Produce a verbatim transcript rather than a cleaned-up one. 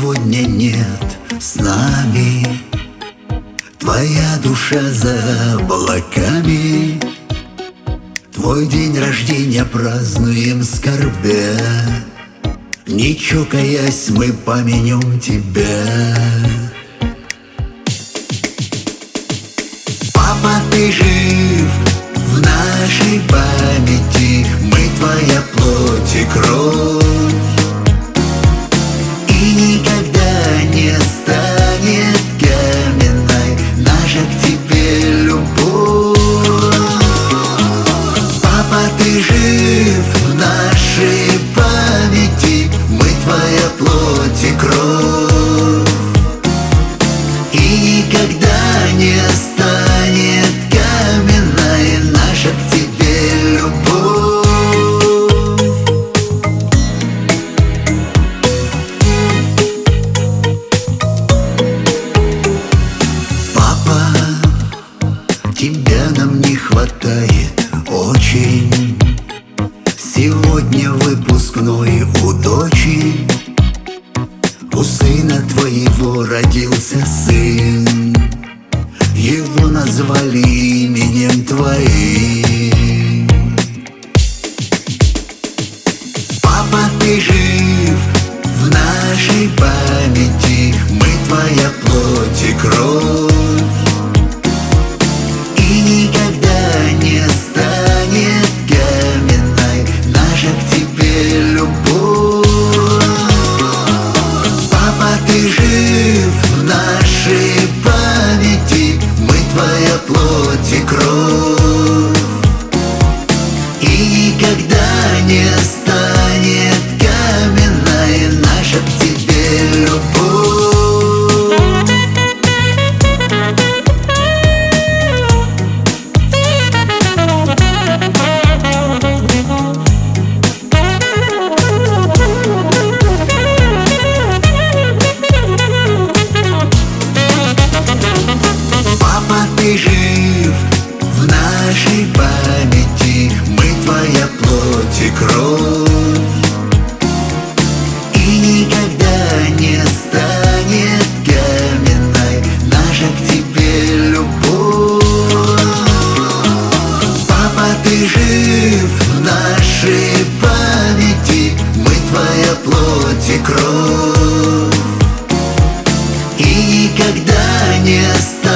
сегодня нет с нами. Твоя душа за облаками. Твой день рождения празднуем скорбя. Не чокаясь, мы помянем тебя. Папа, ты жив в нашей памяти. Мы твоя плоть и кровь. И никогда не станет каменной наша к тебе любовь. Папа, ты жив в нашей памяти. Мы твоя плоть и кровь. И никогда не станет каменной наша к тебе любовь. Папа, тебя нам не хватает очень. Сегодня выпускной у дочери. У сына твоего родился сын. Его назвали именем твоим. Папа, ты жив в нашей памяти. Мы твоя плоть и кровь. И никогда не станет каменной наша к тебе любовь. Папа, ты жив в нашей памяти. Мы твоя плоть и кровь. И никогда не станет каменной наша к тебе любовь. Ты жив в нашей памяти. Мы твоя плоть и кровь. И никогда не станет каменной наша к тебе любовь. Папа, ты жив в нашей памяти. Мы твоя плоть и кровь. И никогда не станет